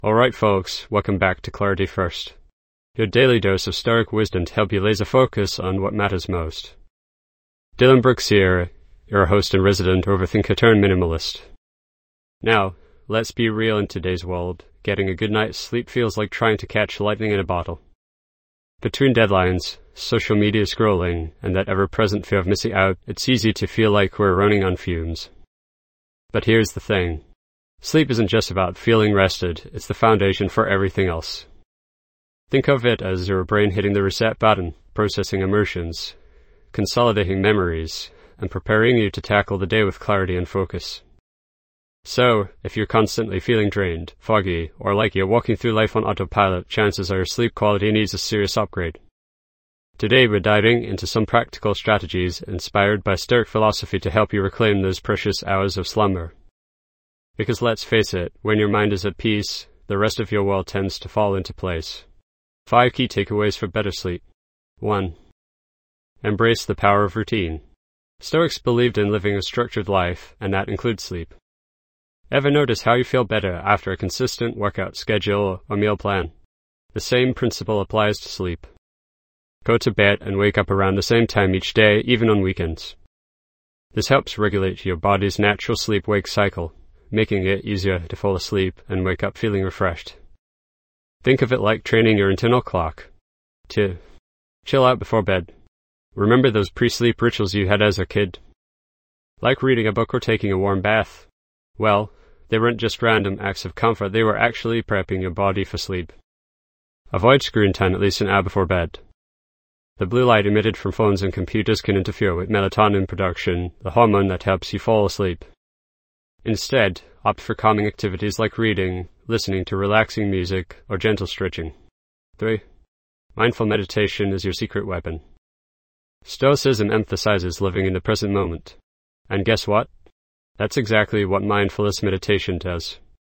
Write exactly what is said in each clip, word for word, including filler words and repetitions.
Alright folks, welcome back to Clarity First, your daily dose of Stoic wisdom to help you laser focus on what matters most. Dylan Brooks here, your host and resident overthinker turned minimalist. Now, let's be real in today's world. Getting a good night's sleep feels like trying to catch lightning in a bottle. Between deadlines, social media scrolling, and that ever-present fear of missing out, it's easy to feel like we're running on fumes. But here's the thing. Sleep isn't just about feeling rested, it's the foundation for everything else. Think of it as your brain hitting the reset button, processing emotions, consolidating memories, and preparing you to tackle the day with clarity and focus. So, if you're constantly feeling drained, foggy, or like you're walking through life on autopilot, chances are your sleep quality needs a serious upgrade. Today we're diving into some practical strategies inspired by Stoic philosophy to help you reclaim those precious hours of slumber. Because let's face it, when your mind is at peace, the rest of your world tends to fall into place. Five key takeaways for better sleep. one. Embrace the power of routine. Stoics believed in living a structured life, and that includes sleep. Ever notice how you feel better after a consistent workout schedule or meal plan? The same principle applies to sleep. Go to bed and wake up around the same time each day, even on weekends. This helps regulate your body's natural sleep-wake cycle, making it easier to fall asleep and wake up feeling refreshed. Think of it like training your internal clock. two. Chill out before bed. Remember those pre-sleep rituals you had as a kid? Like reading a book or taking a warm bath? Well, they weren't just random acts of comfort, they were actually prepping your body for sleep. Avoid screen time at least an hour before bed. The blue light emitted from phones and computers can interfere with melatonin production, the hormone that helps you fall asleep. Instead, opt for calming activities like reading, listening to relaxing music, or gentle stretching. three. Mindful meditation is your secret weapon. Stoicism emphasizes living in the present moment. And guess what? That's exactly what mindfulness meditation does.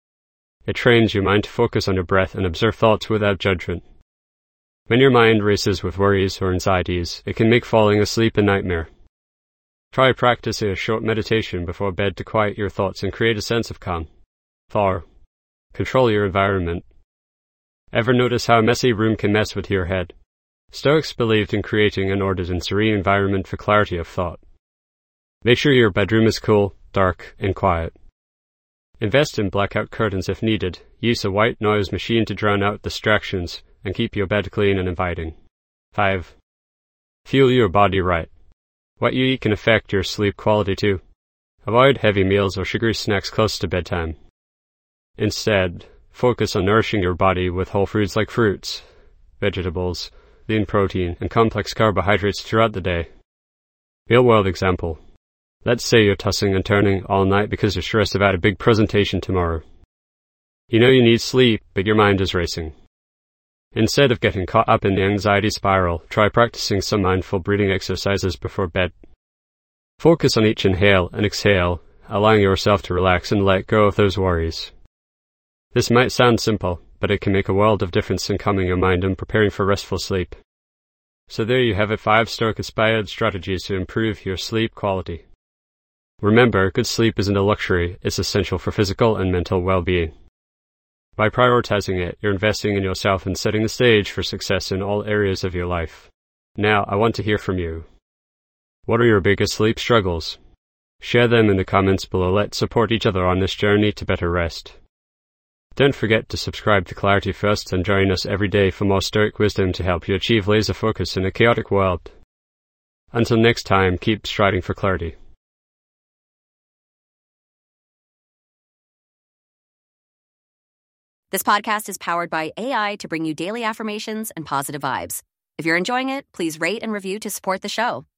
It trains your mind to focus on your breath and observe thoughts without judgment. When your mind races with worries or anxieties, it can make falling asleep a nightmare. Try practicing a short meditation before bed to quiet your thoughts and create a sense of calm. four. Control your environment. Ever notice how a messy room can mess with your head? Stoics believed in creating an ordered and serene environment for clarity of thought. Make sure your bedroom is cool, dark, and quiet. Invest in blackout curtains if needed. Use a white noise machine to drown out distractions and keep your bed clean and inviting. five. Fuel your body right. What you eat can affect your sleep quality too. Avoid heavy meals or sugary snacks close to bedtime. Instead, focus on nourishing your body with whole foods like fruits, vegetables, lean protein, and complex carbohydrates throughout the day. Real-world example. Let's say you're tossing and turning all night because you're stressed about a big presentation tomorrow. You know you need sleep, but your mind is racing. Instead of getting caught up in the anxiety spiral, try practicing some mindful breathing exercises before bed. Focus on each inhale and exhale, allowing yourself to relax and let go of those worries. This might sound simple, but it can make a world of difference in calming your mind and preparing for restful sleep. So there you have it, five Stoic-inspired strategies to improve your sleep quality. Remember, good sleep isn't a luxury, it's essential for physical and mental well-being. By prioritizing it, you're investing in yourself and setting the stage for success in all areas of your life. Now, I want to hear from you. What are your biggest sleep struggles? Share them in the comments below. Let's support each other on this journey to better rest. Don't forget to subscribe to Clarity First and join us every day for more Stoic wisdom to help you achieve laser focus in a chaotic world. Until next time, keep striding for clarity. This podcast is powered by A I to bring you daily affirmations and positive vibes. If you're enjoying it, please rate and review to support the show.